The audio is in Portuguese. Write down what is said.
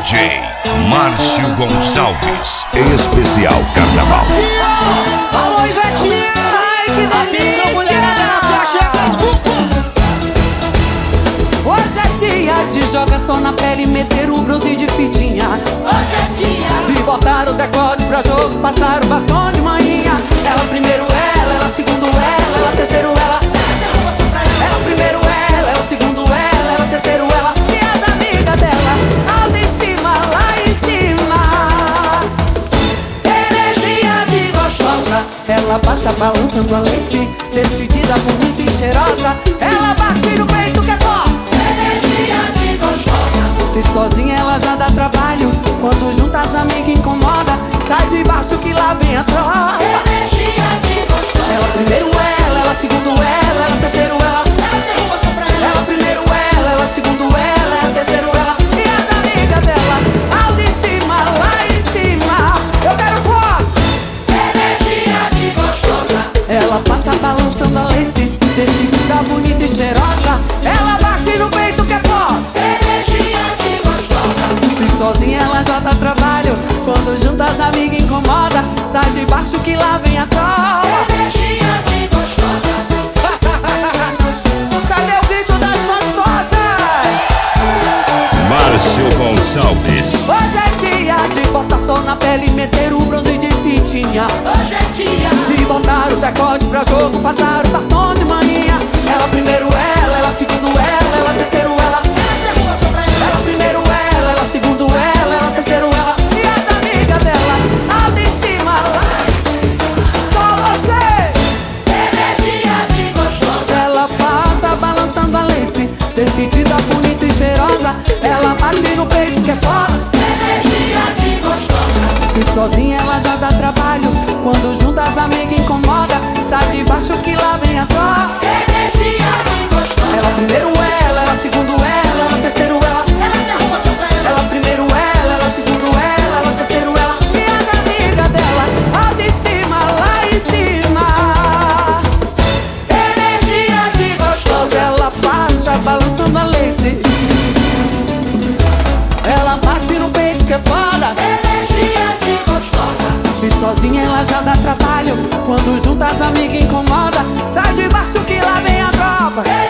DJ Márcio Gonçalves, especial Carnaval. Alô, Ivetinha! Ai, que delícia! Mulherada na faixa! Hoje é dia de jogação na pele, meter o bronze de fitinha. Hoje é dia de botar o decote pra jogo, passar o batom de manhã. Ela primeiro ela segundo ela terceiro ela. Ela primeiro ela segundo ela terceiro ela. E as amigas dela, autoestima lá em cima. Energia de gostosa, ela passa balançando a lace, decidida, bonita e cheirosa. Ela bate no peito que é forte. Energia de gostosa. Se sozinha ela já dá trabalho, quando junta as amigas incomoda. Sai de baixo que lá vem a tropa. Energia de gostosa. Ela primeiro ela segundo ela terceiro ela. Ela se arruma só pra ela. Ela primeiro ela segundo ela terceiro ela. E as amigas dela, autoestima lá em cima. Eu quero forte. Energia de gostosa. Ela passa balançando a lace, decidida, bonita e cheirosa. Ela bate no peito que é forte. Energia de gostosa. Se sozinha ela já dá trabalho, quando junta as amigas incomoda. Sai de baixo que lá vem a tropa. Energia de gostosa. Cadê o grito das gostosas? Márcio Gonçalves. Hoje é dia de botar sol na pele e meter o bronze de fitinha. Hoje é dia de botar o decote pra jogo, passar o batom de manhã. Ela primeiro ela segundo ela terceiro ela. ela se arruma só pra ela. Ela primeiro ela segundo ela terceiro ela. E as amigas dela, autoestima lá. Só você. Energia de gostosa. Ela passa balançando a lace, decidida, bonita e cheirosa. Ela bate no peito que é foda. Energia de gostosa. Se sozinha ela já dá trabalho, quando junta as amigas incomoda. Sai de baixo que lá vem a tropa. Energia de gostosa. Ela primeiro ela segundo ela terceiro ela. Ela se arruma só pra ela. Ela primeiro ela segundo ela terceiro ela. E as amigas dela, autoestima lá em cima. Energia de gostosa, ela passa balançando a lace. Ela bate no peito que é foda. Energia de gostosa. Se sozinha ela já dá trabalho, quando junta as amigas incomoda. Sai de baixo que lá vem a tropa.